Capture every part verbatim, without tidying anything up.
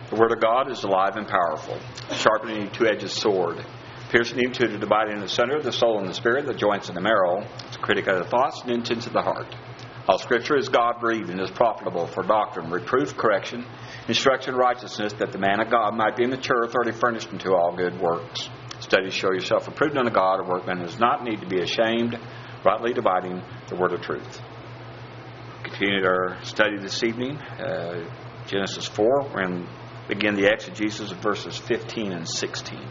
The Word of God is alive and powerful, sharpening a two-edged sword, piercing even to the dividing asunder of the soul and the spirit, the joints and the marrow. It's a critic of the thoughts and intents of the heart. All Scripture is God-breathed and is profitable for doctrine, reproof, correction, instruction, in righteousness, that the man of God might be mature, thoroughly furnished unto all good works. Study to show yourself approved unto God, a workman who does not need to be ashamed, rightly dividing the word of truth. Continued our study this evening, uh, Genesis four. We're going to begin the exegesis of verses fifteen and sixteen.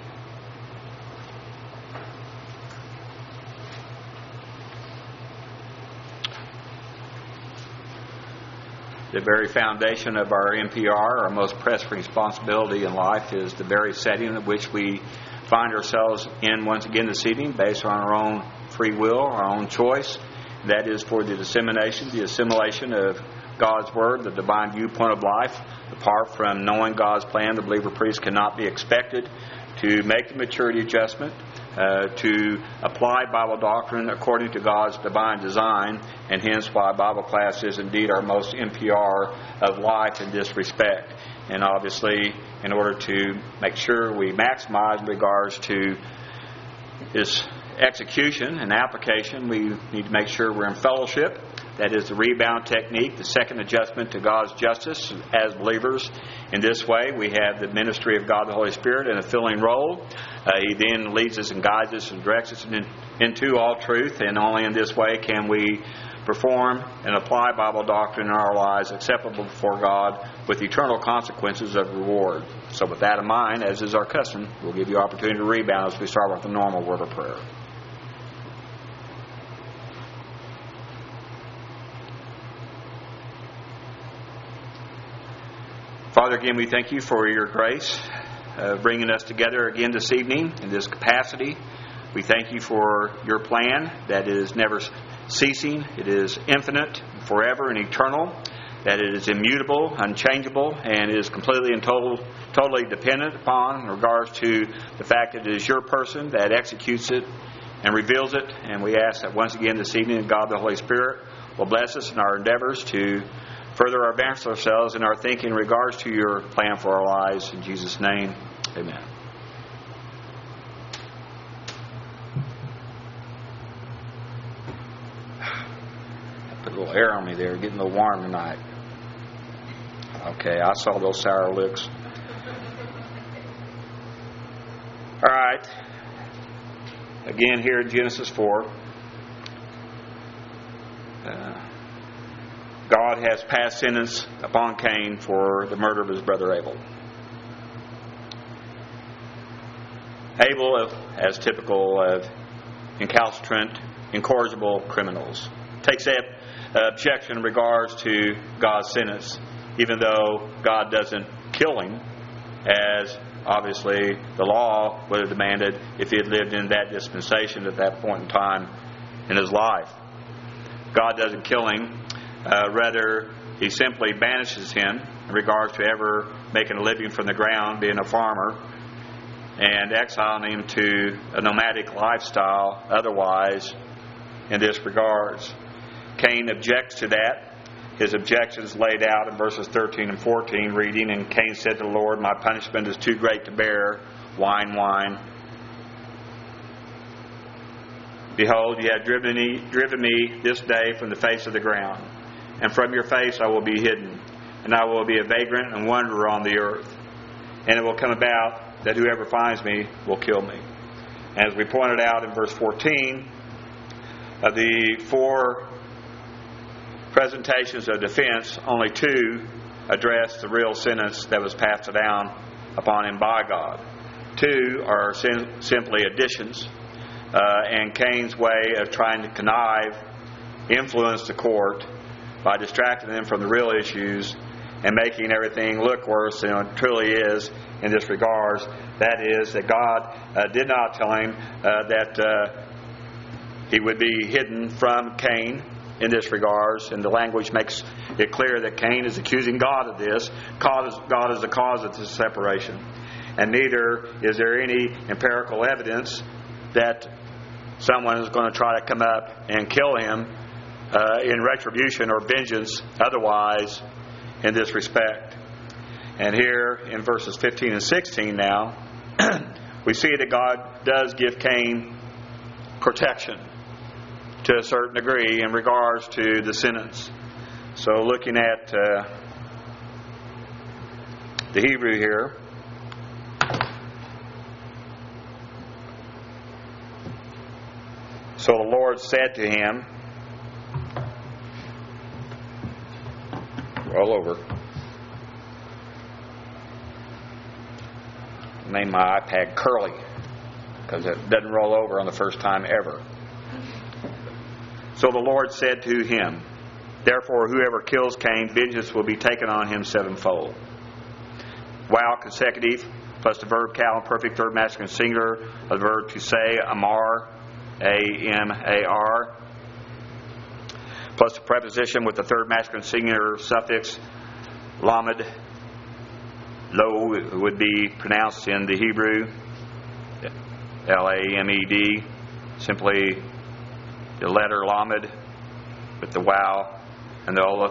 The very foundation of our M P R, our most pressing responsibility in life, is the very setting in which we find ourselves in once again this evening, based on our own free will, our own choice. That is for the dissemination, the assimilation of God's Word, the divine viewpoint of life. Apart from knowing God's plan, the believer priest cannot be expected to make the maturity adjustment, uh, to apply Bible doctrine according to God's divine design, and hence why Bible class is indeed our most M P R of life in this respect. And obviously, in order to make sure we maximize in regards to this execution and application, we need to make sure we're in fellowship. That is the rebound technique, the second adjustment to God's justice as believers. In this way, we have the ministry of God the Holy Spirit in a filling role. Uh, he then leads us and guides us and directs us in, into all truth, and only in this way can we perform and apply Bible doctrine in our lives acceptable before God with eternal consequences of reward. So with that in mind, as is our custom, we'll give you opportunity to rebound as we start with the normal word of prayer. Father, again, we thank you for your grace, uh, bringing us together again this evening in this capacity. We thank you for your plan that is never ceasing. It is infinite, forever, and eternal. That it is immutable, unchangeable, and is completely and total, totally dependent upon in regards to the fact that it is your person that executes it and reveals it. And we ask that once again this evening, God the Holy Spirit will bless us in our endeavors to further advance ourselves in our thinking in regards to your plan for our lives. In Jesus' name, amen. Put a little air on me there, getting a little warm tonight. Okay, I saw those sour looks. All right. Again, here in Genesis four. Uh, God has passed sentence upon Cain for the murder of his brother Abel. Abel, as typical of incalcitrant, incorrigible criminals, takes that objection in regards to God's sentence, even though God doesn't kill him, as obviously the law would have demanded if he had lived in that dispensation at that point in time in his life. God doesn't kill him. Uh, rather, he simply banishes him in regards to ever making a living from the ground, being a farmer, and exiling him to a nomadic lifestyle otherwise in this regards. Cain objects to that. His objection is laid out in verses thirteen and fourteen, reading, "And Cain said to the Lord, My punishment is too great to bear. Wine, wine. Behold, ye have driven me, driven me this day from the face of the ground. And from your face I will be hidden, and I will be a vagrant and wanderer on the earth. And it will come about that whoever finds me will kill me." And as we pointed out in verse fourteen, of the four presentations of defense, only two address the real sentence that was passed down upon him by God. Two are sim- simply additions, uh, and Cain's way of trying to connive, influence the court by distracting them from the real issues and making everything look worse than it truly is in this regards. That is, that God uh, did not tell him uh, that uh, he would be hidden from Cain in this regards, and the language makes it clear that Cain is accusing God of this. God is, God is the cause of this separation. And neither is there any empirical evidence that someone is going to try to come up and kill him uh, in retribution or vengeance otherwise in this respect. And here in verses fifteen and sixteen now, we see that God does give Cain protection to a certain degree in regards to the sentence. So looking at uh, the Hebrew here, so the Lord said to him, roll over. Name my iPad Curly, because it doesn't roll over on the first time ever. So the Lord said to him, therefore whoever kills Cain, vengeance will be taken on him sevenfold. While consecutive, plus the verb cal, perfect third masculine singular, of the verb to say, amar, A M A R, plus the preposition with the third masculine singular suffix, lamed, lo would be pronounced in the Hebrew, L A M E D, simply the letter lamed with the wow and the olef,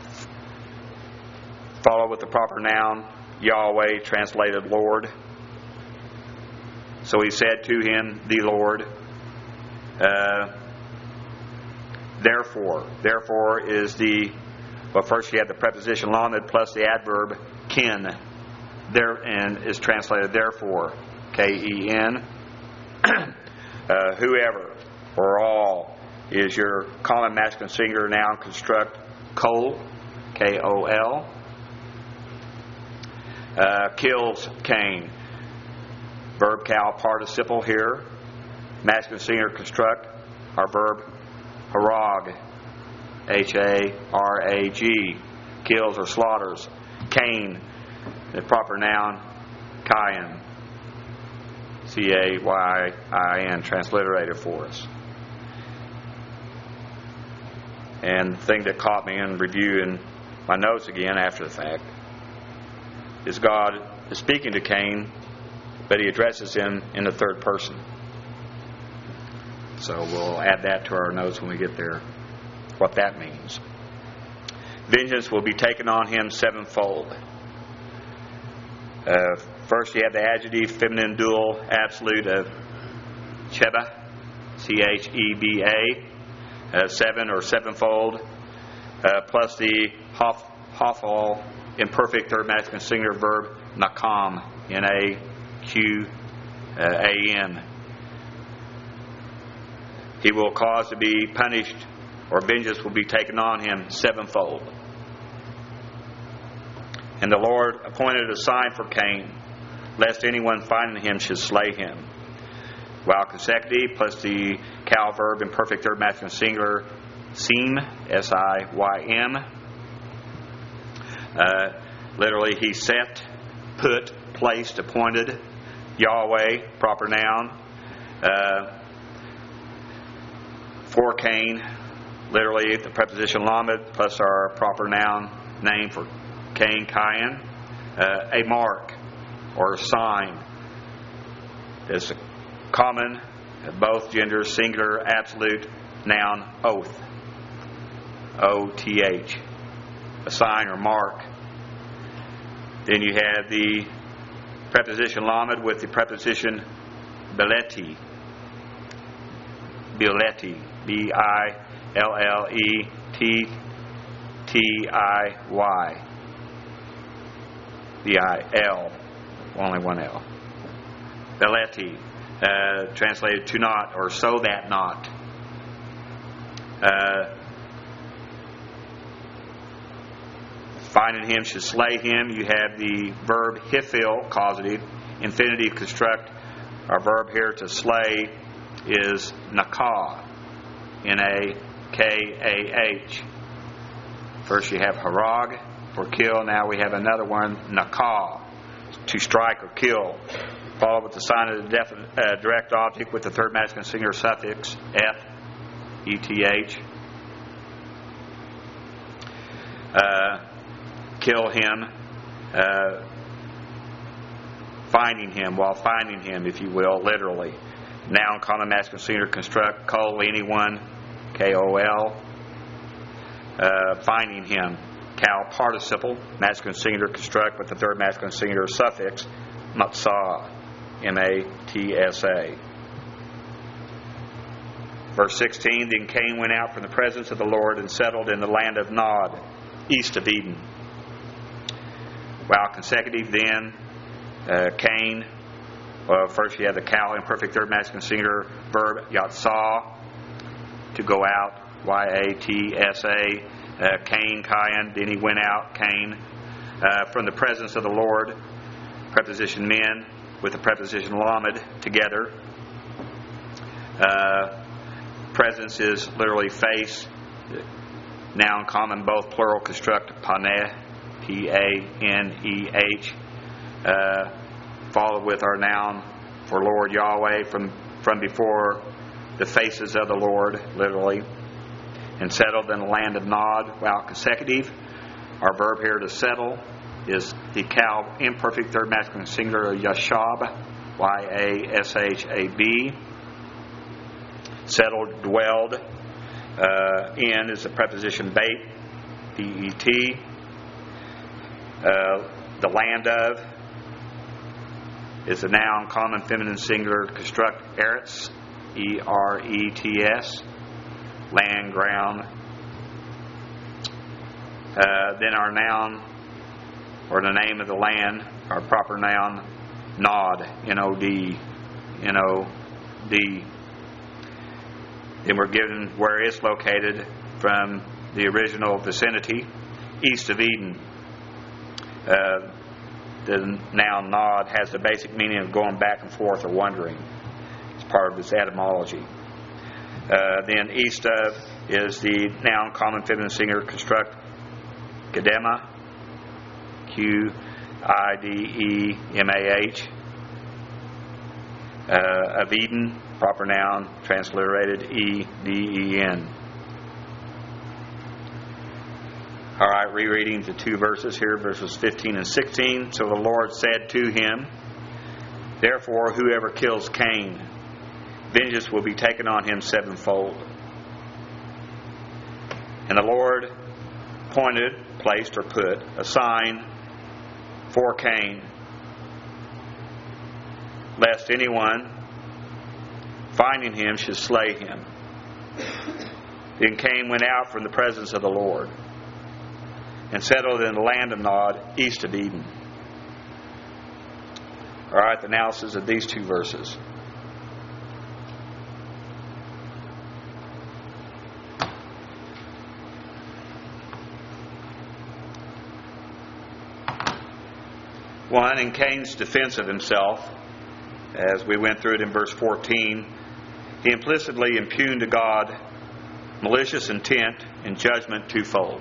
follow with the proper noun, Yahweh, translated Lord. So he said to him, the Lord, uh, therefore, therefore is the, well, first you have the preposition lamed plus the adverb ken, there, and is translated therefore, K E N. uh, whoever, or all, is your common masculine singular noun construct, kol, K O L. Uh, kills Cain, verb cal participle here, masculine singular construct, our verb harag, H A R A G, kills or slaughters. Cain, the proper noun, Cain, C A Y I N, transliterated for us. And the thing that caught me in reviewing my notes again after the fact is God is speaking to Cain, but he addresses him in the third person. So we'll add that to our notes when we get there, what that means. Vengeance will be taken on him sevenfold. Uh, first you have the adjective feminine dual absolute of cheba, C H E B A, uh, seven or sevenfold, uh, plus the hof, hofal, imperfect third masculine singular verb nakam, N A Q A M. He will cause to be punished, or vengeance will be taken on him sevenfold. And the Lord appointed a sign for Cain, lest anyone finding him should slay him. While consecutive plus the cal verb imperfect third masculine singular sim, S I Y M. Uh, literally, he set, put, placed, appointed. Yahweh, proper noun. Uh, for Cain, literally the preposition lamed plus our proper noun name for Cain, Cain. Uh, a mark or a sign. It's a common, both genders, singular, absolute noun, oath. O T H. A sign or mark. Then you have the preposition lamed with the preposition beleti. Beleti. B I L L E T T I Y. B I L. Only one L. Beleti. Uh, translated to not or so that not. Uh, Finding him should slay him. You have the verb hifil, causative, infinitive construct. Our verb here to slay is nakah, N A K A H. First you have harag for kill. Now we have another one, nakah, to strike or kill. Followed with the sign of the definite, uh, direct object with the third masculine singular suffix F, E T H. Uh, kill him, uh, finding him, while finding him, if you will, literally. Noun, common masculine singular construct, kol, anyone, K O L. Uh, finding him, Cal participle, masculine singular construct with the third masculine singular suffix, matzah, M A T S A. Verse sixteen, then Cain went out from the presence of the Lord and settled in the land of Nod, east of Eden. While consecutive then, uh, Cain, well, first you have the Cal imperfect third masculine singular verb, yatzah, to go out, Y A T S A, uh, Cain, Cain, then he went out, Cain, uh, from the presence of the Lord, preposition men with the preposition lamed together. Uh, presence is literally face, noun common, both plural construct, paneh, P A N E H, uh, followed with our noun for Lord Yahweh, from, from before the faces of the Lord, literally, and settled in the land of Nod. While consecutive, our verb here to settle is the Cal imperfect third masculine singular yashab, Y A S H A B. Settled, dwelled. Uh, in is the preposition bait, B E T. Uh, the land of is the noun common feminine singular construct eretz, E R E T S. Land, ground. Uh, then our noun, or the name of the land, our proper noun, Nod, N O D, N O D. Then we're given where it's located from the original vicinity, east of Eden. Uh, the noun Nod has the basic meaning of going back and forth or wandering. It's part of its etymology. Uh, then east of is the noun common feminine singular construct Kedema, Q I D E M A H, uh, of Eden, proper noun transliterated E D E N. All right, rereading the two verses here, verses fifteen and sixteen. So the Lord said to him, therefore whoever kills Cain, vengeance will be taken on him sevenfold. And the Lord pointed, placed, or put a sign for Cain, lest anyone finding him should slay him. Then Cain went out from the presence of the Lord and settled in the land of Nod, east of Eden. All right, the analysis of these two verses. One, in Cain's defense of himself, as we went through it in verse fourteen, he implicitly impugned to God malicious intent and judgment twofold.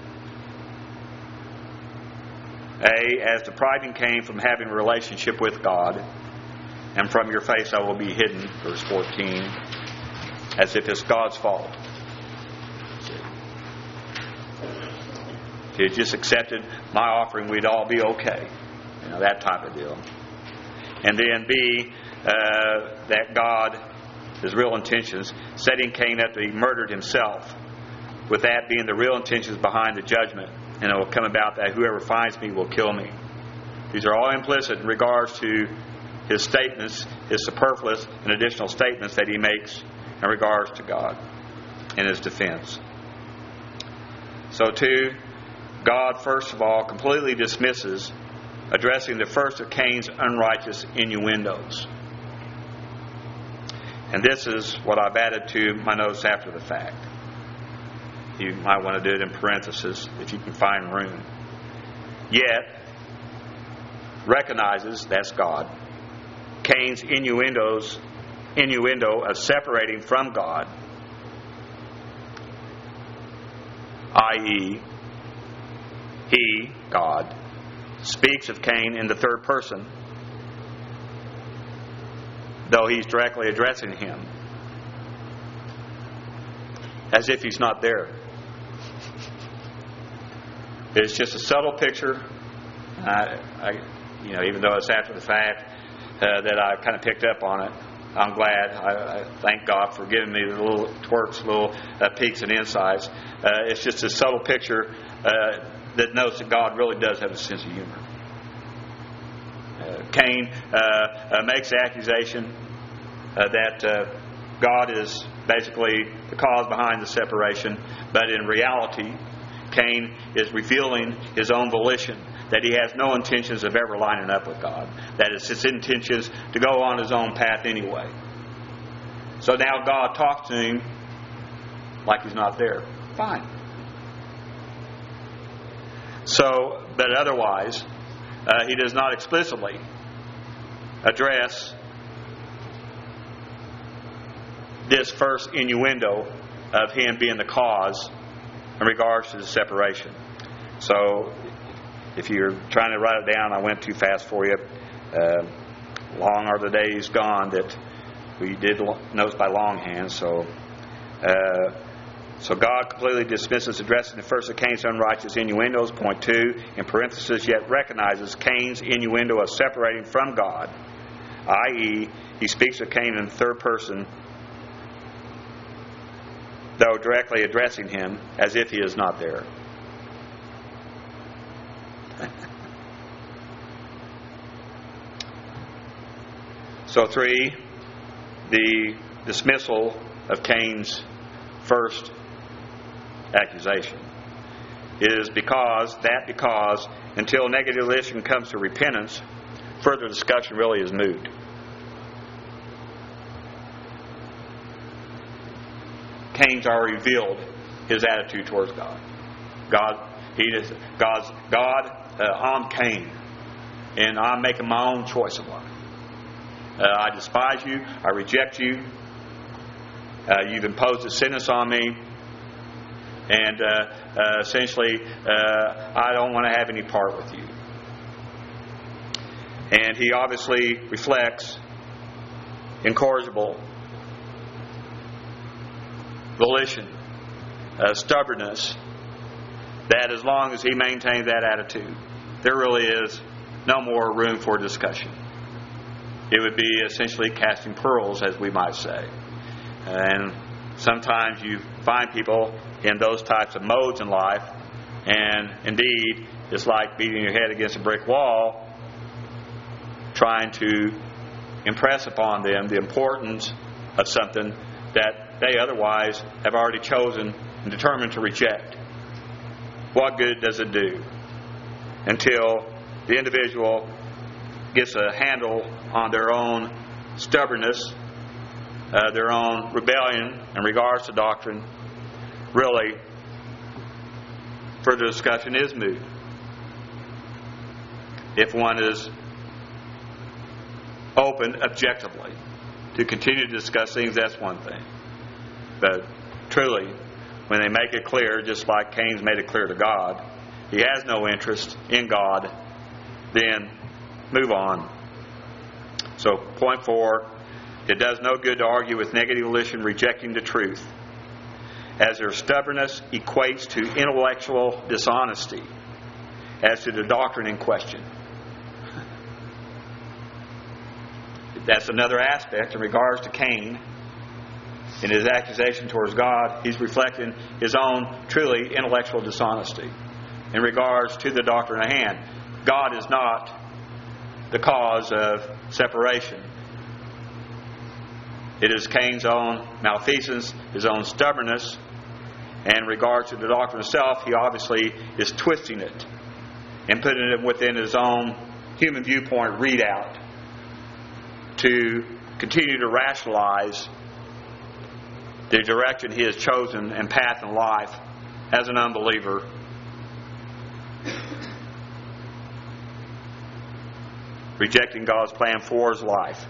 A, as the pride in Cain from having a relationship with God, and from your face I will be hidden, verse fourteen, as if it's God's fault. If he had just accepted my offering, we'd all be okay. You know, that type of deal. And then B, uh, that God, his real intentions, setting Cain up that he murdered himself, with that being the real intentions behind the judgment. And it will come about that whoever finds me will kill me. These are all implicit in regards to his statements, his superfluous and additional statements that he makes in regards to God in his defense. So too, God, first of all, completely dismisses addressing the first of Cain's unrighteous innuendos. And this is what I've added to my notes after the fact. You might want to do it in parentheses if you can find room. Yet, recognizes, that's God, Cain's innuendos, innuendo of separating from God, that is, he, God, speaks of Cain in the third person, though he's directly addressing him, as if he's not there. It's just a subtle picture. I, I, you know, even though it's after the fact, uh, that I kind of picked up on it. I'm glad. I, I thank God for giving me the little twerks, little uh, peeks and insights. Uh, it's just a subtle picture uh, that knows that God really does have a sense of humor. Uh, Cain uh, uh, makes the accusation uh, that uh, God is basically the cause behind the separation, but in reality, Cain is revealing his own volition, that he has no intentions of ever lining up with God, that it's his intentions to go on his own path anyway. So now God talks to him like he's not there. Fine. So, but otherwise, uh, he does not explicitly address this first innuendo of him being the cause in regards to the separation. So, if you're trying to write it down, I went too fast for you. Uh, long are the days gone that we did notes by longhand. So, uh, so God completely dismisses addressing the first of Cain's unrighteous innuendos. Point two, in parenthesis, yet recognizes Cain's innuendo of separating from God, that is, he speaks of Cain in the third person, though directly addressing him as if he is not there. So three, the dismissal of Cain's first accusation is because, that because, until negative volition comes to repentance, further discussion really is moot. Cain's already revealed his attitude towards God. God, he is God's God. Uh, I'm Cain, and I'm making my own choice of life. Uh, I despise you. I reject you. Uh, you've imposed a sentence on me, and uh, uh, essentially, uh, I don't want to have any part with you. And he obviously reflects incorrigible volition, uh, stubbornness, that as long as he maintains that attitude, there really is no more room for discussion. It would be essentially casting pearls, as we might say. And sometimes you find people in those types of modes in life, and indeed, it's like beating your head against a brick wall, trying to impress upon them the importance of something that they otherwise have already chosen and determined to reject. What good does it do until the individual gets a handle on their own stubbornness, uh, their own rebellion in regards to doctrine? Really, further discussion is moot. If one is open objectively to continue to discuss things, that's one thing. But truly, when they make it clear, just like Cain's made it clear to God, he has no interest in God, then move on. So, point four, it does no good to argue with negative volition rejecting the truth, as their stubbornness equates to intellectual dishonesty as to the doctrine in question. That's another aspect in regards to Cain. In his accusation towards God, he's reflecting his own truly intellectual dishonesty in regards to the doctrine at hand. God is not the cause of separation. It is Cain's own malfeasance, his own stubbornness, and in regards to the doctrine itself, he obviously is twisting it and putting it within his own human viewpoint readout to continue to rationalize the direction he has chosen and path in life as an unbeliever. Rejecting God's plan for his life.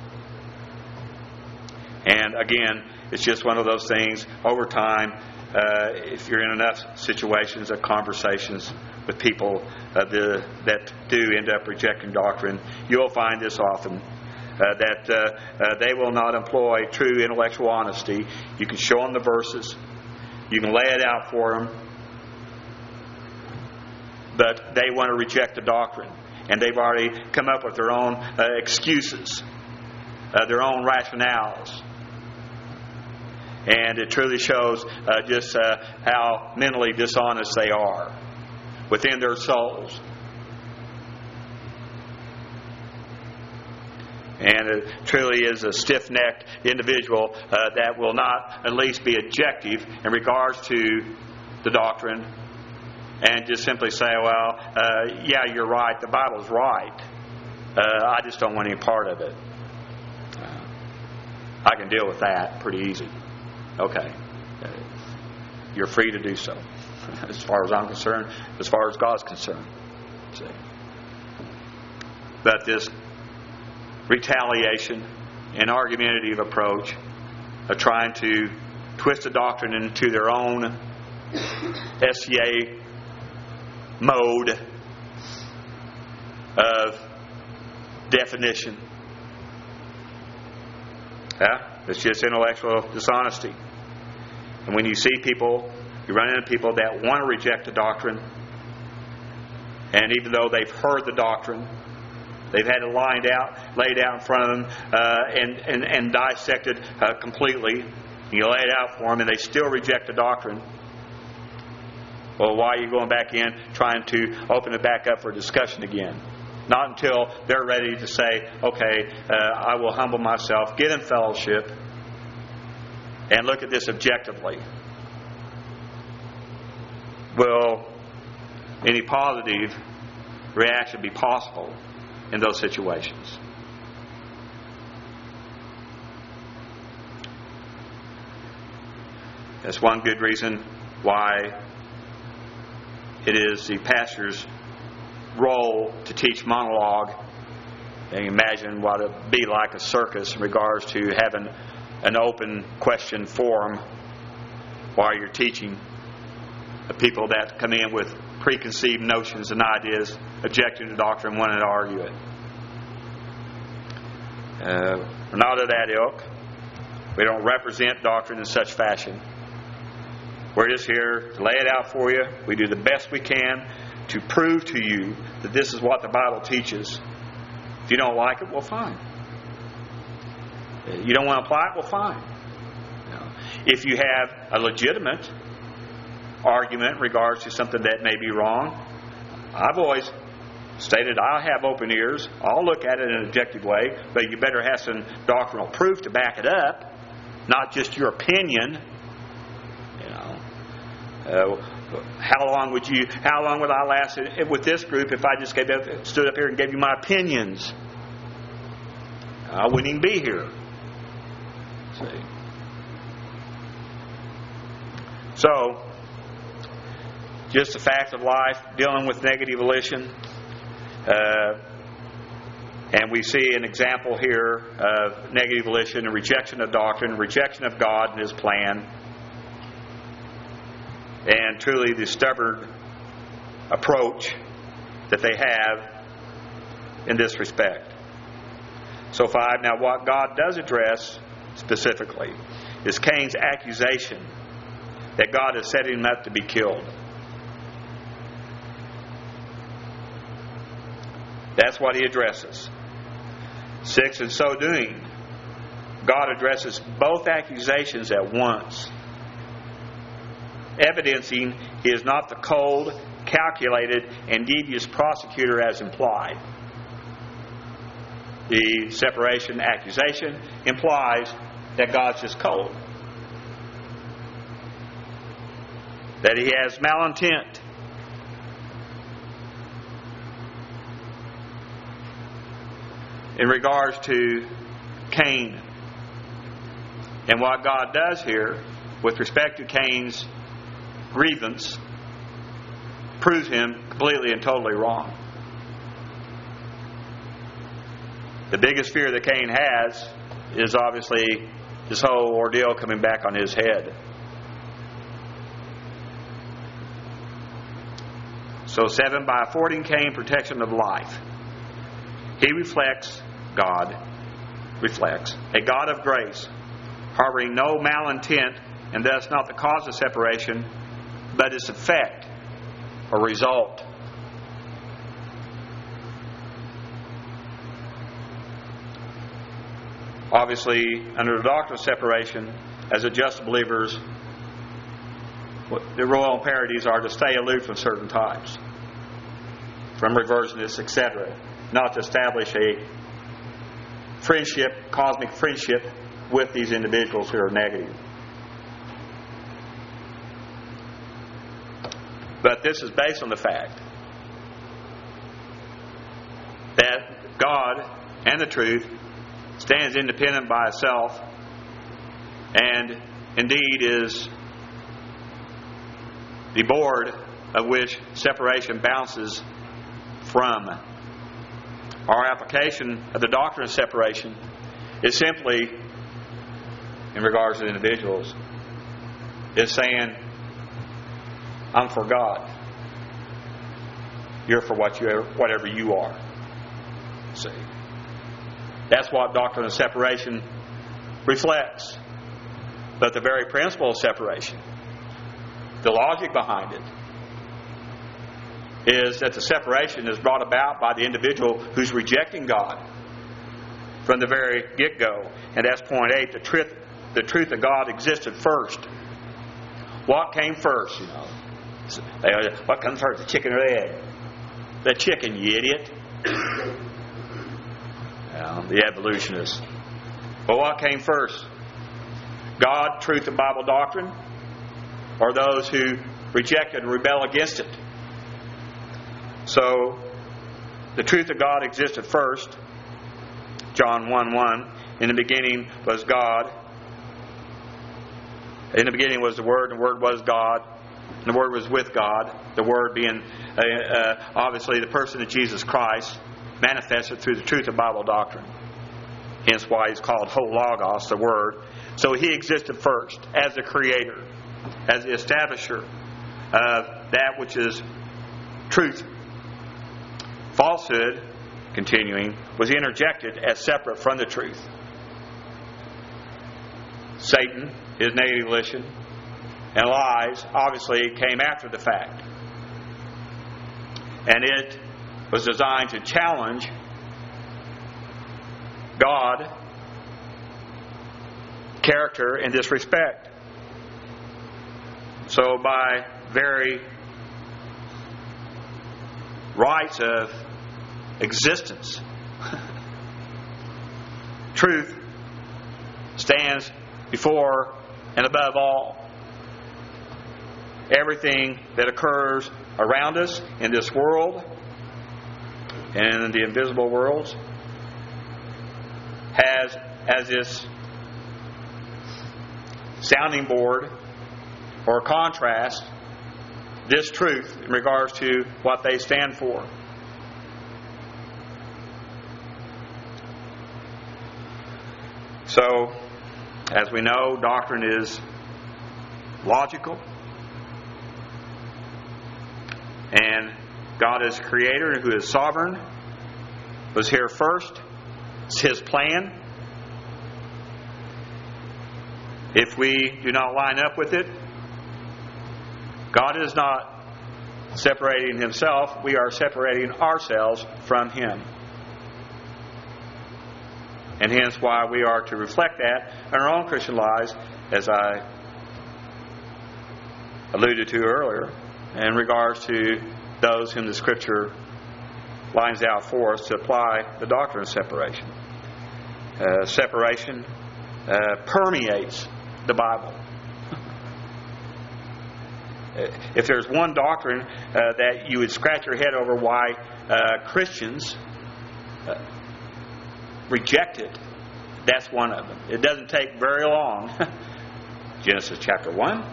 And again, it's just one of those things, over time, uh, if you're in enough situations of conversations with people uh, the, that do end up rejecting doctrine, you'll find this often. Uh, that uh, uh, they will not employ true intellectual honesty. You can show them the verses. You can lay it out for them. But they want to reject the doctrine. And they've already come up with their own uh, excuses, uh, their own rationales. And it truly shows uh, just uh, how mentally dishonest they are within their souls. And it truly is a stiff-necked individual uh, that will not at least be objective in regards to the doctrine and just simply say, well, uh, yeah, you're right, the Bible's right. Uh, I just don't want any part of it. Uh, I can deal with that pretty easy. Okay. Uh, you're free to do so. As far as I'm concerned, as far as God's concerned. See? But this retaliation and argumentative approach of trying to twist the doctrine into their own S C A mode of definition. Yeah, it's just intellectual dishonesty. And when you see people, you run into people that want to reject the doctrine, and even though they've heard the doctrine, they've had it lined out, laid out in front of them, uh, and, and, and dissected uh, completely. You lay it out for them, and they still reject the doctrine. Well, why are you going back in, trying to open it back up for discussion again? Not until they're ready to say, okay, uh, I will humble myself, get in fellowship, and look at this objectively. Will any positive reaction be possible in those situations? That's one good reason why it is the pastor's role to teach monologue. And imagine what it would be like a circus in regards to having an open question forum while you're teaching the people that come in with preconceived notions and ideas, objecting to doctrine, wanting to argue it. Uh, we're not of that ilk. We don't represent doctrine in such fashion. We're just here to lay it out for you. We do the best we can to prove to you that this is what the Bible teaches. If you don't like it, well, fine. You don't want to apply it, well, fine. You know, if you have a legitimate argument in regards to something that may be wrong, I've always stated I'll have open ears. I'll look at it in an objective way, but you better have some doctrinal proof to back it up, not just your opinion. You know, uh, how long would you? How long would I last with this group if I just gave up, stood up here and gave you my opinions? I wouldn't even be here. See. So, just the fact of life, dealing with negative volition. Uh, and we see an example here of negative volition and rejection of doctrine, rejection of God and His plan, and truly the stubborn approach that they have in this respect. So five, now what God does address specifically is Cain's accusation that God is setting him up to be killed. That's what he addresses. Six, in so doing, God addresses both accusations at once, evidencing He is not the cold, calculated, and devious prosecutor as implied. The separation accusation implies that God's just cold, that He has malintent. In regards to Cain. And what God does here with respect to Cain's grievance proves him completely and totally wrong. The biggest fear that Cain has is obviously this whole ordeal coming back on his head. So seven, by affording Cain protection of life, he reflects, God reflects, a God of grace, harboring no malintent, and thus not the cause of separation, but its effect or result. Obviously, under the doctrine of separation, as a just believers, the royal imperatives are to stay aloof from certain types. from reversionists, et cetera. Not to establish a friendship, cosmic friendship with these individuals who are negative. But this is based on the fact that God and the truth stands independent by itself, and indeed is the board of which separation bounces from. Our application of the doctrine of separation is simply, in regards to individuals, is saying, I'm for God. You're for what you, whatever you are. See? That's what doctrine of separation reflects. But the very principle of separation, the logic behind it, is that the separation is brought about by the individual who's rejecting God from the very get-go. And that's point eight, the truth, the truth of God existed first. What came first, you know? What comes first, the chicken or the egg? The chicken, you idiot. Well, the evolutionists. But what came first? God, truth, and Bible doctrine? Or those who reject it and rebel against it? So, the truth of God existed first. John one one. In the beginning was God. In the beginning was the Word, and the Word was God. And the Word was with God. The Word being uh, uh, obviously the person of Jesus Christ, manifested through the truth of Bible doctrine. Hence why he's called Ho-Logos, the Word. So he existed first as the creator, as the establisher of that which is truth. Falsehood, continuing, was interjected as separate from the truth. Satan, his native volition, and lies obviously came after the fact. And it was designed to challenge God, character in this respect. So by very rights of existence, truth stands before and above all. Everything that occurs around us in this world and in the invisible worlds has as its sounding board or contrast this truth in regards to what they stand for. So, as we know, doctrine is logical. And God is creator who is sovereign, was here first. It's His plan. If we do not line up with it, God is not separating Himself. We are separating ourselves from Him. And hence why we are to reflect that in our own Christian lives, as I alluded to earlier, in regards to those whom the Scripture lines out for us to apply the doctrine of separation. Uh, separation uh, permeates the Bible. If there's one doctrine uh, that you would scratch your head over why uh, Christians uh, reject it, that's one of them. It doesn't take very long. Genesis chapter one.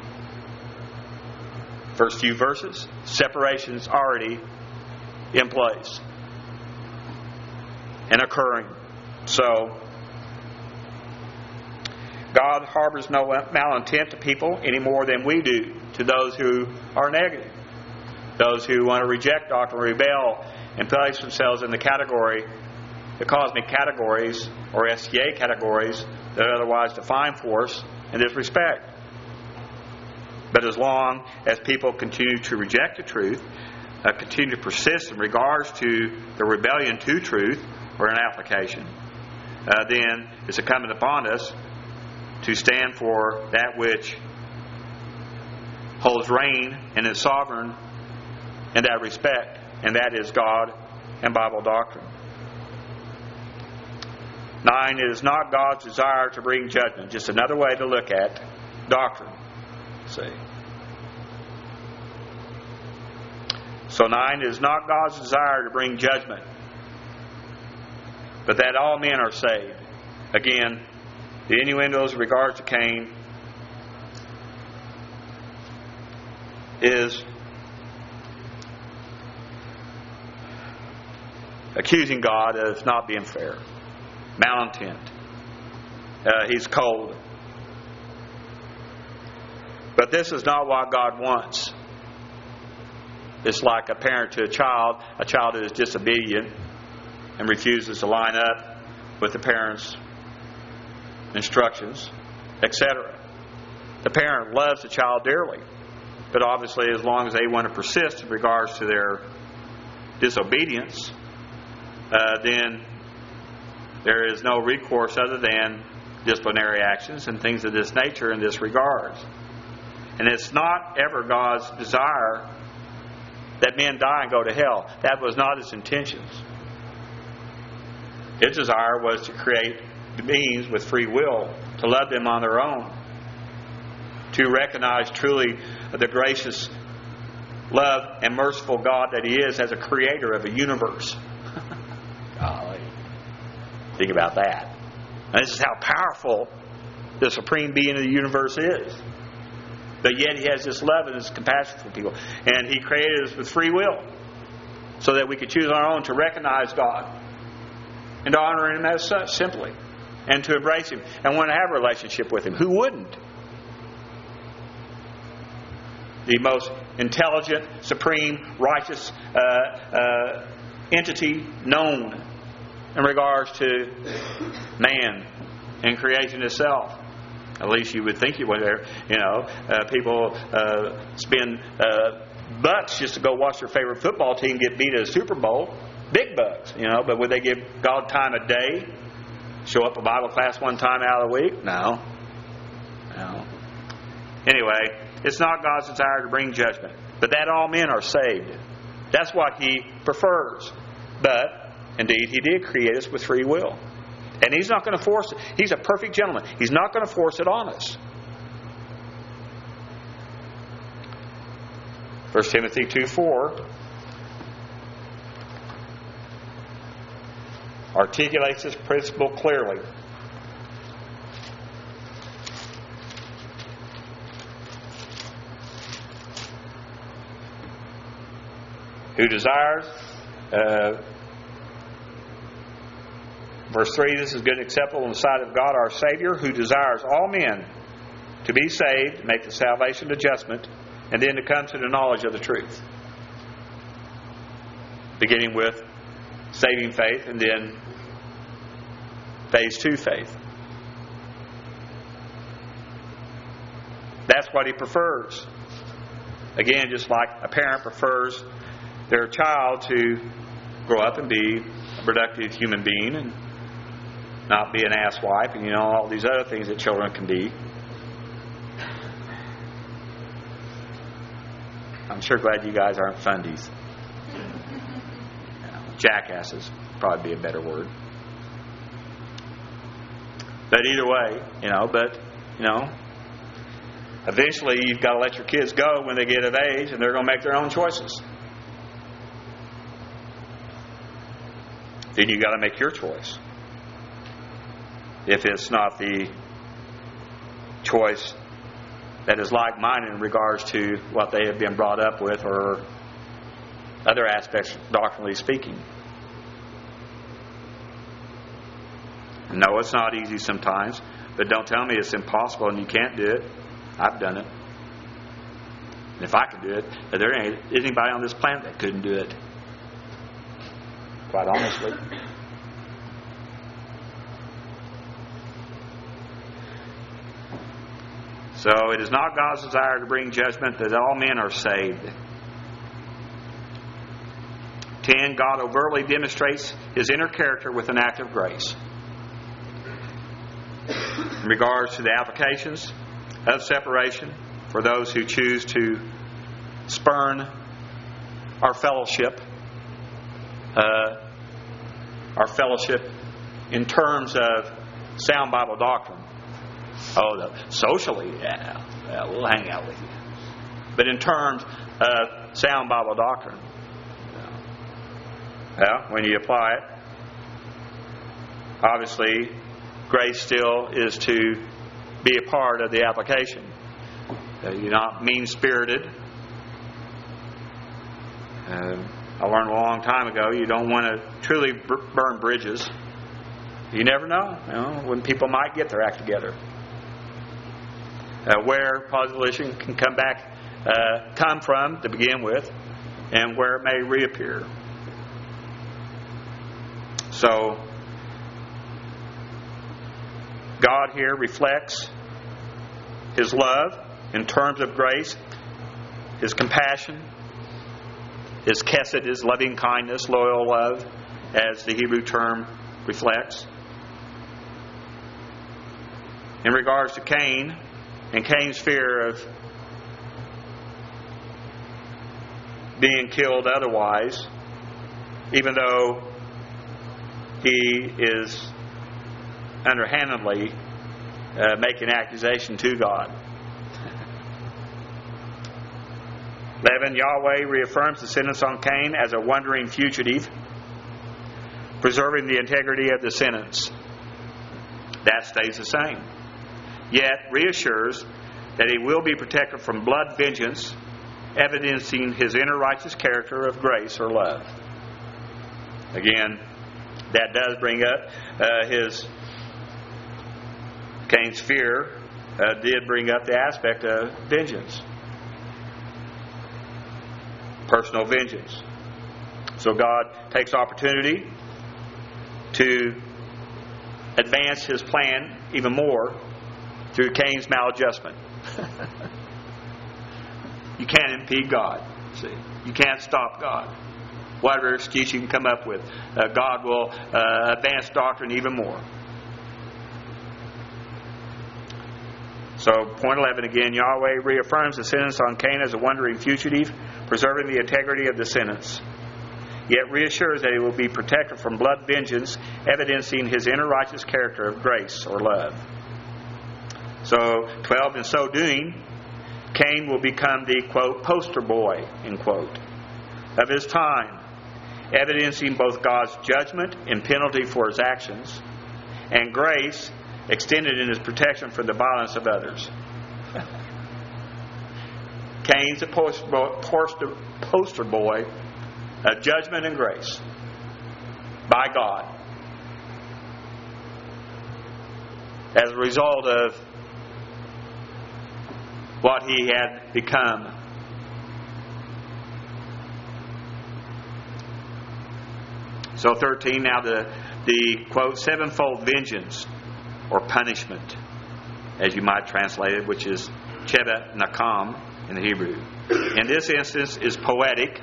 First few verses, separation's already in place and occurring. So, God harbors no malintent to people any more than we do to those who are negative. Those who want to reject doctrine, rebel, and place themselves in the category, the cosmic categories, or S T A categories, that are otherwise defined for us in this respect. But as long as people continue to reject the truth, uh, continue to persist in regards to the rebellion to truth, or an application, uh, then it's incumbent upon us to stand for that which holds reign and is sovereign in that respect. and that is God and Bible doctrine. Nine, it is not God's desire to bring judgment. Just another way to look at doctrine. See. So nine, it is not God's desire to bring judgment, but that all men are saved. Again, the innuendos in regards to Cain is accusing God of not being fair, malintent. Uh, he's cold. But this is not what God wants. It's like a parent to a child, a child who is disobedient and refuses to line up with the parent's instructions, et cetera. The parent loves the child dearly, but obviously as long as they want to persist in regards to their disobedience, uh, then there is no recourse other than disciplinary actions and things of this nature in this regard. And it's not ever God's desire that men die and go to hell. That was not His intentions. His desire was to create beings with free will, to love them on their own, to recognize truly the gracious, love, and merciful God that He is as a creator of a universe. Golly. Think about that. And this is how powerful the supreme being of the universe is. But yet He has this love and this compassion for people. And He created us with free will so that we could choose on our own to recognize God and to honor Him as such, simply. And to embrace Him and want to have a relationship with Him. Who wouldn't? The most intelligent, supreme, righteous uh, uh, entity known in regards to man and creation itself. At least you would think you would. There, you know, uh, people uh, spend uh, bucks just to go watch their favorite football team get beat at a Super Bowl. Big bucks, you know. But would they give God time a day? Show up a Bible class one time out of the week? No. No. Anyway, it's not God's desire to bring judgment, but that all men are saved. That's what He prefers. But indeed, He did create us with free will. And He's not going to force it. He's a perfect gentleman. He's not going to force it on us. First Timothy two four articulates this principle clearly. Who desires... Uh, Verse three, this is good and acceptable in the sight of God our Savior, who desires all men to be saved, make the salvation adjustment, and then to come to the knowledge of the truth. Beginning with saving faith and then phase two faith. That's what He prefers. Again, just like a parent prefers their child to grow up and be a productive human being and not be an asswipe, and you know, all these other things that children can be. I'm sure glad you guys aren't fundies. Jackasses probably be a better word. But either way, you know, but, you know, eventually you've got to let your kids go when they get of age, and they're going to make their own choices. Then you've got to make your choice. If it's not the choice that is like-minded in regards to what they have been brought up with or other aspects, doctrinally speaking. No, it's not easy sometimes, but don't tell me it's impossible and you can't do it. I've done it. And if I could do it, there ain't anybody on this planet that couldn't do it. Quite honestly. So it is not God's desire to bring judgment, that all men are saved. Ten, God overtly demonstrates His inner character with an act of grace. In regards to the applications of separation for those who choose to spurn our fellowship uh, our fellowship in terms of sound Bible doctrine. Oh, the, socially, yeah, yeah, we'll hang out with you. But in terms of sound Bible doctrine, well, when you apply it, obviously, grace still is to be a part of the application. Uh, you're not mean-spirited. Uh, I learned a long time ago, you don't want to truly b- burn bridges. You never know, you know, when people might get their act together. Uh, where position can come back, uh, come from to begin with, and where it may reappear. So, God here reflects His love in terms of grace, His compassion, His chesed, His loving kindness, loyal love, as the Hebrew term reflects. In regards to Cain, and Cain's fear of being killed otherwise, even though he is underhandedly uh, making accusation to God. eleven. Yahweh reaffirms the sentence on Cain as a wandering fugitive, preserving the integrity of the sentence. That stays the same. Yet reassures that he will be protected from blood vengeance, evidencing his inner righteous character of grace or love. Again, that does bring up uh, his Cain's fear uh, did bring up the aspect of vengeance, personal vengeance. So God takes opportunity to advance His plan even more through Cain's maladjustment. You can't impede God. See, you can't stop God. Whatever excuse you can come up with, uh, God will uh, advance doctrine even more. So, point eleven again, Yahweh reaffirms the sentence on Cain as a wandering fugitive, preserving the integrity of the sentence. Yet reassures that he will be protected from blood vengeance, evidencing his inner righteous character of grace or love. So, twelve, in so doing, Cain will become the, quote, poster boy, end quote, of his time, evidencing both God's judgment and penalty for his actions, and grace extended in His protection for the violence of others. Cain's a poster boy, poster, poster boy of judgment and grace by God as a result of what he had become. So thirteen, now the, the quote, sevenfold vengeance or punishment, as you might translate it, which is Cheva Nakam in the Hebrew. In this instance is poetic,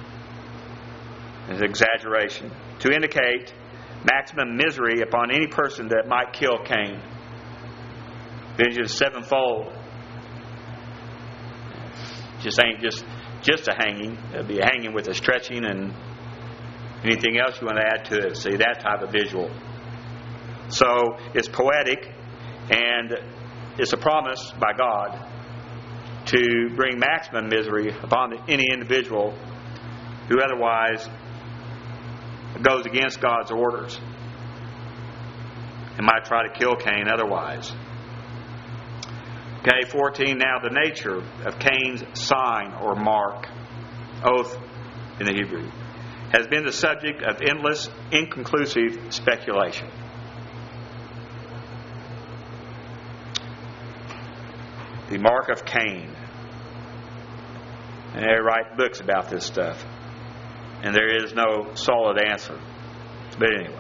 is exaggeration, to indicate maximum misery upon any person that might kill Cain. Vengeance sevenfold. Just ain't just just a hanging. It'll be a hanging with a stretching and anything else you want to add to it. See, that type of visual. So it's poetic, and it's a promise by God to bring maximum misery upon any individual who otherwise goes against God's orders and might try to kill Cain otherwise. Okay, fourteen, now the nature of Cain's sign or mark, oath in the Hebrew, has been the subject of endless, inconclusive speculation. The mark of Cain. And they write books about this stuff. And there is no solid answer. But anyway.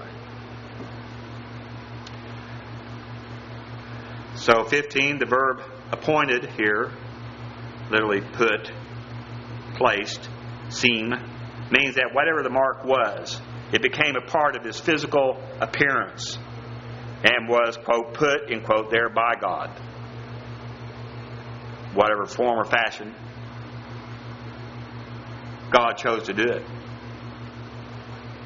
So fifteen, the verb appointed here, literally put, placed, seem, means that whatever the mark was, it became a part of his physical appearance and was, quote, put, in quote, there by God. Whatever form or fashion, God chose to do it.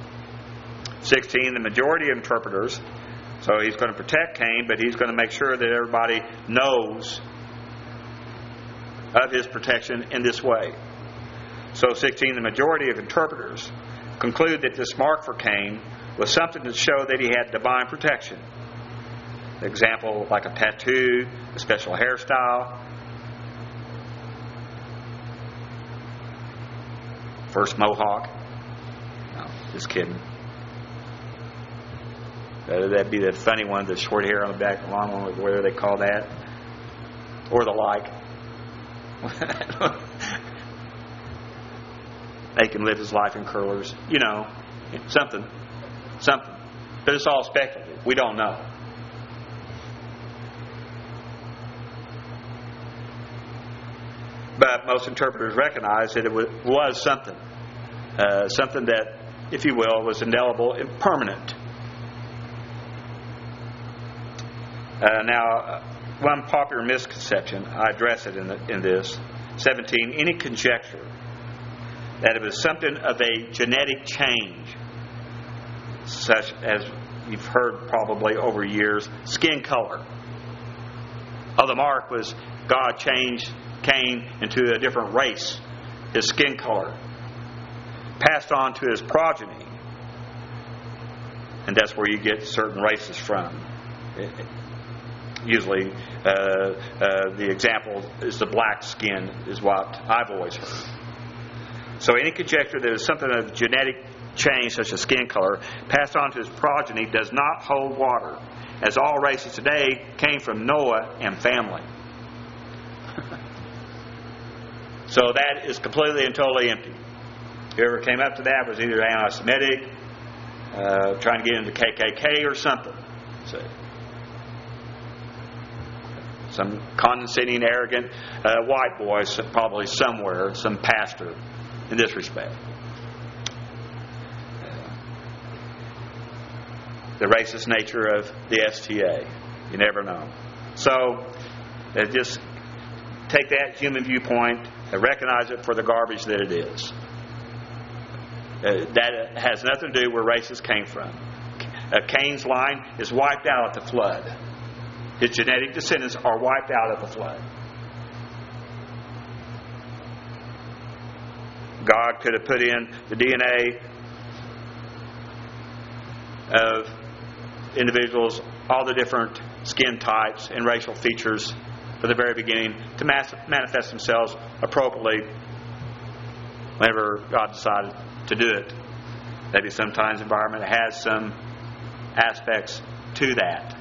sixteen, the majority of interpreters. So he's going to protect Cain, but he's going to make sure that everybody knows of his protection in this way. So sixteen, the majority of interpreters conclude that this mark for Cain was something to show that he had divine protection. Example, like a tattoo, a special hairstyle. First mohawk. No, just kidding. That'd be the funny one, the short hair on the back, the long one, whatever they call that. Or the like. Make him live his life in curlers. You know, something. Something. But it's all speculative. We don't know. But most interpreters recognize that it was something. Uh, something that, if you will, was indelible and permanent. Uh, now, one popular misconception, I address it in, the, in this. seventeen, any conjecture that it was something of a genetic change, such as you've heard probably over years, skin color. Oh, the mark was God changed Cain into a different race, his skin color, passed on to his progeny, and that's where you get certain races from. It, it, usually, uh, uh, the example is the black skin, is what I've always heard. So any conjecture that is something of genetic change, such as skin color, passed on to his progeny does not hold water, as all races today came from Noah and family. So that is completely and totally empty. Whoever came up to that was either anti-Semitic, uh, trying to get into K K K or something. So, some condescending, arrogant uh, white boy, probably somewhere, some pastor, in this respect. Uh, the racist nature of the S T A. You never know. So, uh, just take that human viewpoint and recognize it for the garbage that it is. Uh, that has nothing to do where races came from. Uh, Cain's line is wiped out at the flood. His genetic descendants are wiped out at the flood. God could have put in the D N A of individuals, all the different skin types and racial features from the very beginning to manifest themselves appropriately whenever God decided to do it. Maybe sometimes environment has some aspects to that.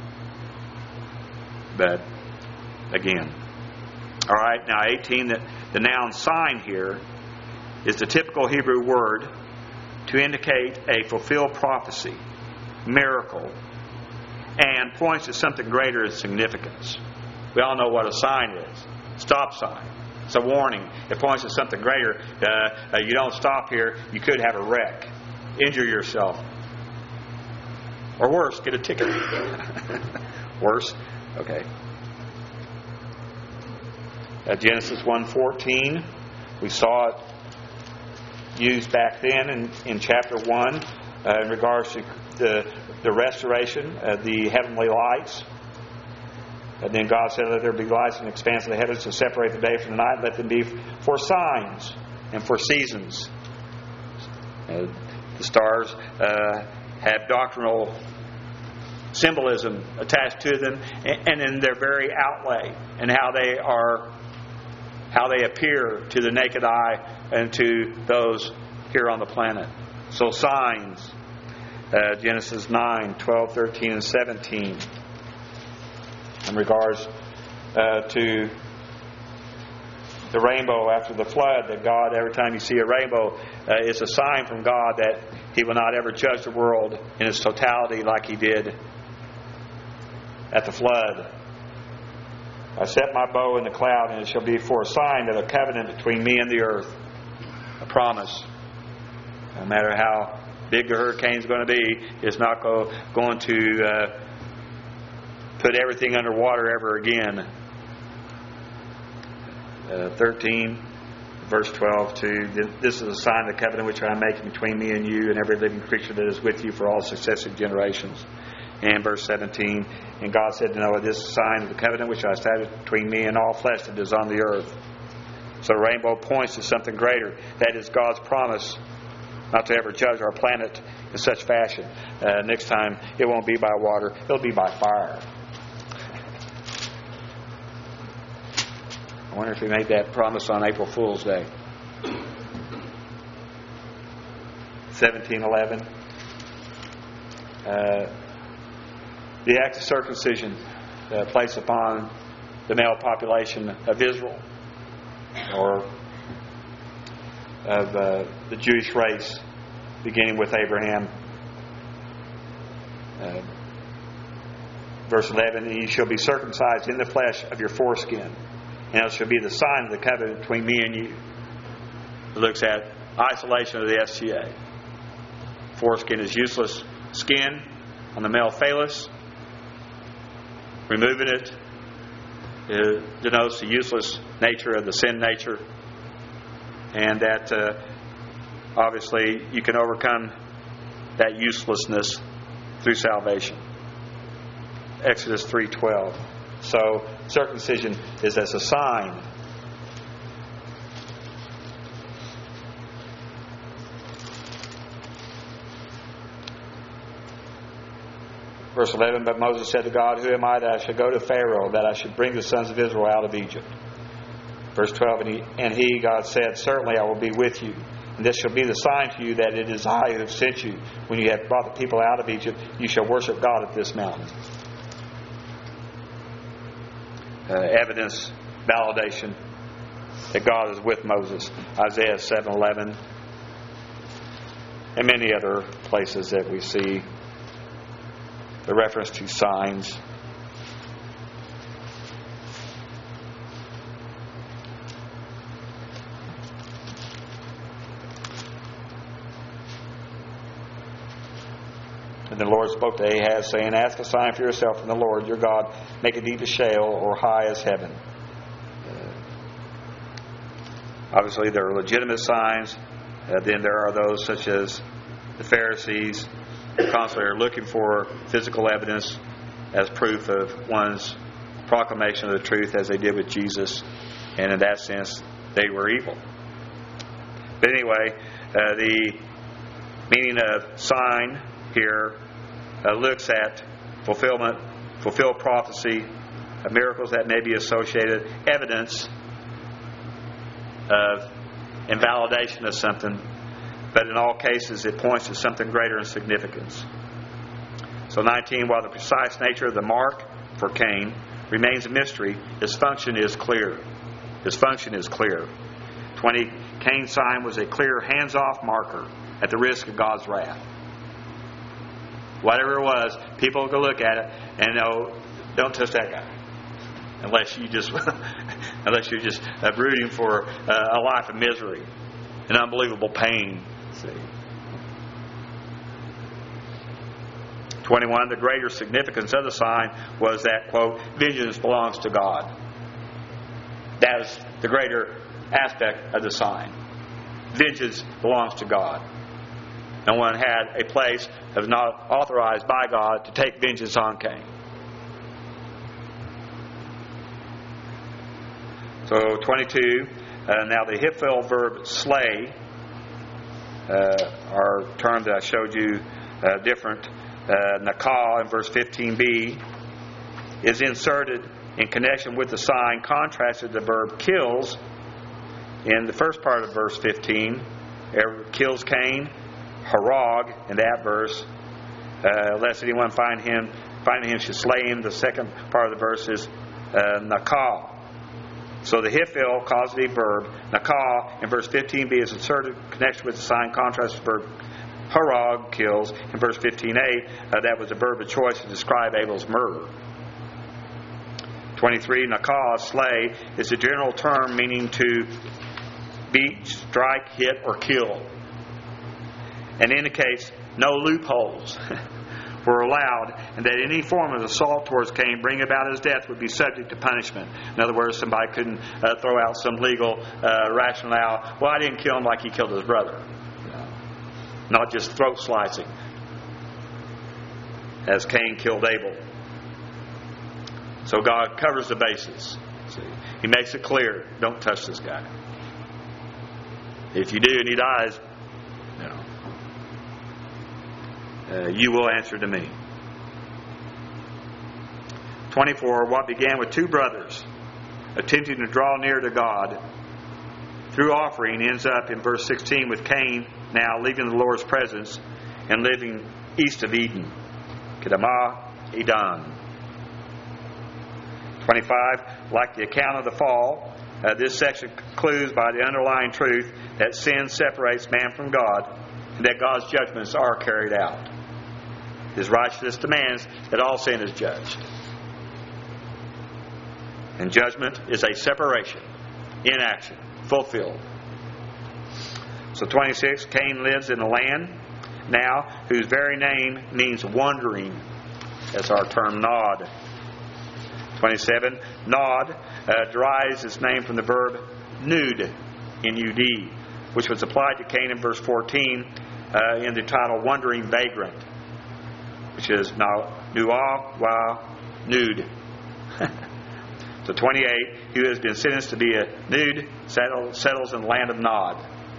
But again. Alright, now eighteen, the, the noun sign here is the typical Hebrew word to indicate a fulfilled prophecy, miracle, and points to something greater in significance. We all know what a sign is. Stop sign. It's a warning. It points to something greater. Uh, uh, you don't stop here, you could have a wreck. Injure yourself. Or worse, get a ticket. Worse? Okay. Uh, Genesis one fourteen. We saw it used back then in, in chapter one uh, in regards to the, the restoration of the heavenly lights. And then God said, let there be lights in the expanse of the heavens to separate the day from the night. Let them be for signs and for seasons. Uh, the stars uh, have doctrinal symbolism attached to them, and, and in their very outlay, and how they are, how they appear to the naked eye and to those here on the planet. So signs, uh, Genesis nine, twelve, thirteen, and seventeen. In regards uh, to the rainbow after the flood, that God, every time you see a rainbow, uh, is a sign from God that He will not ever judge the world in its totality like He did at the flood. I set my bow in the cloud, and it shall be for a sign of a covenant between me and the earth. A promise. No matter how big the hurricane's going to be, it's not go, going to uh, put everything underwater ever again. Uh, thirteen, verse twelve, too. This is a sign of the covenant which I am making between me and you and every living creature that is with you for all successive generations. And verse seventeen, and God said to Noah, this is a sign of the covenant which I established between me and all flesh that is on the earth. So the rainbow points to something greater. That is God's promise not to ever judge our planet in such fashion. Uh, next time, it won't be by water, it'll be by fire. I wonder if he made that promise on April Fool's Day. seventeen eleven. Uh, the act of circumcision uh, placed upon the male population of Israel, or of uh, the Jewish race, beginning with Abraham. Uh, verse eleven, and ye shall be circumcised in the flesh of your foreskin, and it shall be the sign of the covenant between me and you. It looks at isolation of the S T A. Foreskin is useless skin on the male phallus. Removing it, it denotes the useless nature of the sin nature, and that uh, obviously you can overcome that uselessness through salvation. Exodus three twelve. So circumcision is as a sign. Verse eleven, but Moses said to God, who am I that I should go to Pharaoh, that I should bring the sons of Israel out of Egypt? Verse twelve, and he, and he, God said, certainly I will be with you. And this shall be the sign to you that it is I who have sent you. When you have brought the people out of Egypt, you shall worship God at this mountain. Uh, evidence, validation that God is with Moses. Isaiah seven eleven, and many other places that we see the reference to signs. And the Lord spoke to Ahaz, saying, ask a sign for yourself from the Lord your God, make it deep as shale or high as heaven. Uh, obviously, there are legitimate signs. Uh, then there are those such as the Pharisees, who constantly are looking for physical evidence as proof of one's proclamation of the truth, as they did with Jesus. And in that sense, they were evil. But anyway, uh, the meaning of sign here uh, looks at fulfillment, fulfilled prophecy, uh, miracles that may be associated, evidence of invalidation of something, but in all cases it points to something greater in significance. So nineteen, while the precise nature of the mark for Cain remains a mystery, his function is clear. His function is clear. twenty, Cain's sign was a clear hands-off marker at the risk of God's wrath. Whatever it was, people will go look at it and know, don't touch that guy. Unless you just, unless you're just uh, rooting for uh, a life of misery and unbelievable pain. See. twenty-one, the greater significance of the sign was that, quote, vengeance belongs to God. That is the greater aspect of the sign. Vengeance belongs to God. No one had a place that was not authorized by God to take vengeance on Cain. So twenty-two, uh, now the Hiphil verb slay, uh, our term that I showed you uh, different, uh, nakah in verse fifteen b, is inserted in connection with the sign, contrasted to the verb kills in the first part of verse fifteen. Kills Cain, harag in that verse, uh, lest anyone find him, finding him should slay him. The second part of the verse is uh, nakah. So the Hiphil causative verb, nakah, in verse fifteen b is inserted in connection with the sign, contrast with the verb harag, kills. In verse fifteen a, uh, that was a verb of choice to describe Abel's murder. twenty-three, nakah, slay, is a general term meaning to beat, strike, hit, or kill, and indicates no loopholes were allowed, and that any form of assault towards Cain bring about his death would be subject to punishment. In other words, somebody couldn't uh, throw out some legal uh, rationale. Well, I didn't kill him like he killed his brother. You know, not just throat slicing, as Cain killed Abel. So God covers the bases. See? He makes it clear, don't touch this guy. If you do and he dies, you know, uh, you will answer to me. twenty-four, what began with two brothers attempting to draw near to God through offering ends up in verse sixteen with Cain now leaving the Lord's presence and living east of Eden. Kedama Eden. twenty-five, like the account of the fall, uh, this section concludes by the underlying truth that sin separates man from God and that God's judgments are carried out. His righteousness demands that all sin is judged. And judgment is a separation in action, fulfilled. So twenty-six, Cain lives in a land now whose very name means wandering. That's our term Nod. twenty-seven, Nod uh, derives its name from the verb nud, N U D, which was applied to Cain in verse fourteen uh, in the title Wandering Vagrant, which is nuah wa nud. So twenty-eight, he who has been sentenced to be a nud settle, settles in the land of Nod.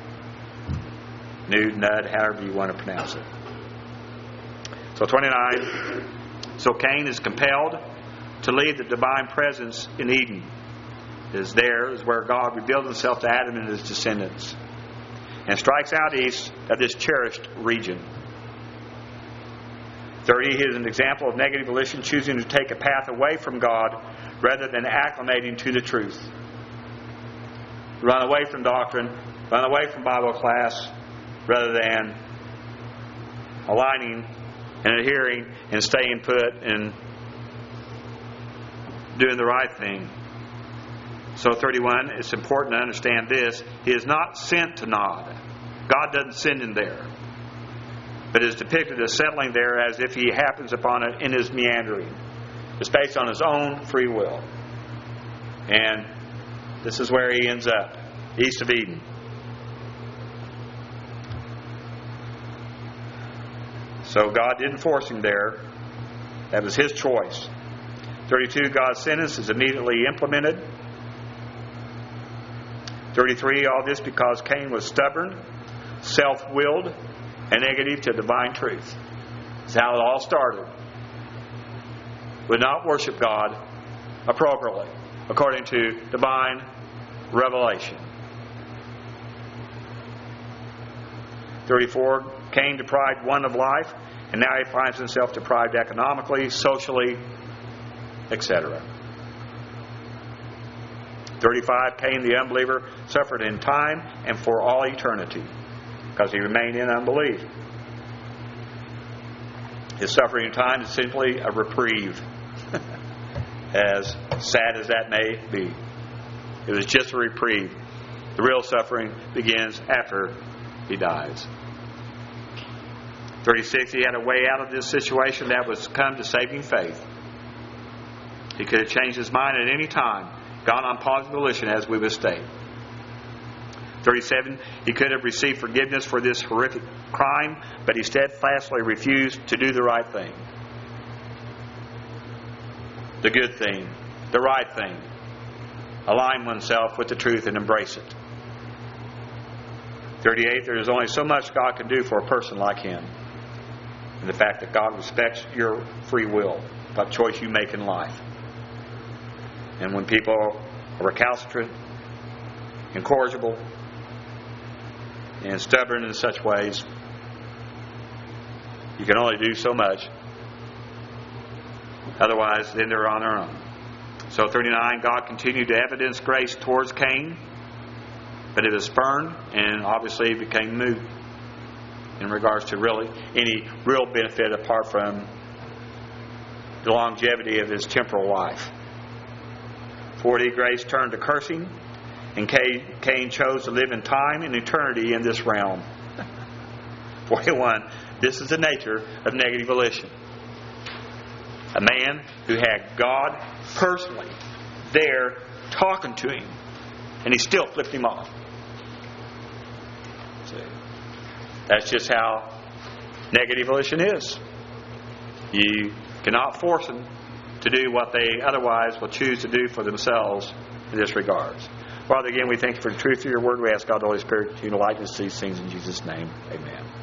Nud, Nud, however you want to pronounce it. So twenty-nine, so Cain is compelled to leave the divine presence in Eden. It is there is where God revealed himself to Adam and his descendants, and strikes out east of this cherished region. thirty, he is an example of negative volition, choosing to take a path away from God rather than acclimating to the truth. Run away from doctrine, run away from Bible class, rather than aligning and adhering and staying put and doing the right thing. So thirty-one, it's important to understand this. He is not sent to Nod. God doesn't send him there, but is depicted as settling there as if he happens upon it in his meandering. It's based on his own free will. And this is where he ends up, east of Eden. So God didn't force him there. That was his choice. thirty-two, God's sentence is immediately implemented. thirty-three, all this because Cain was stubborn, self-willed, and negative to divine truth. That's how it all started. Would not worship God appropriately, according to divine revelation. thirty-four, Cain deprived one of life, and now he finds himself deprived economically, socially, et cetera. thirty-five, Cain the unbeliever suffered in time and for all eternity because he remained in unbelief. His suffering in time is simply a reprieve, as sad as that may be. It was just a reprieve. The real suffering begins after he dies. thirty-six, he had a way out of this situation that was come to saving faith. He could have changed his mind at any time, gone on positive volition, as we would state. thirty-seven, he could have received forgiveness for this horrific crime, but he steadfastly refused to do the right thing. The good thing, the right thing. Align oneself with the truth and embrace it. thirty-eight, there is only so much God can do for a person like him. And the fact that God respects your free will, what choice you make in life. And when people are recalcitrant, incorrigible, and stubborn in such ways, you can only do so much. Otherwise, then they're on their own. So thirty-nine, God continued to evidence grace towards Cain, but it was spurned and obviously became moot in regards to really any real benefit apart from the longevity of his temporal life. forty, grace turned to cursing, and Cain chose to live in time and eternity in this realm. forty-one, This is the nature of negative volition. A man who had God personally there talking to him, and he still flipped him off. See? That's just how negative volition is. You cannot force them to do what they otherwise will choose to do for themselves in this regards. Father, again, we thank you for the truth of your word. We ask God, the Holy Spirit, to enlighten us to these things in Jesus' name. Amen.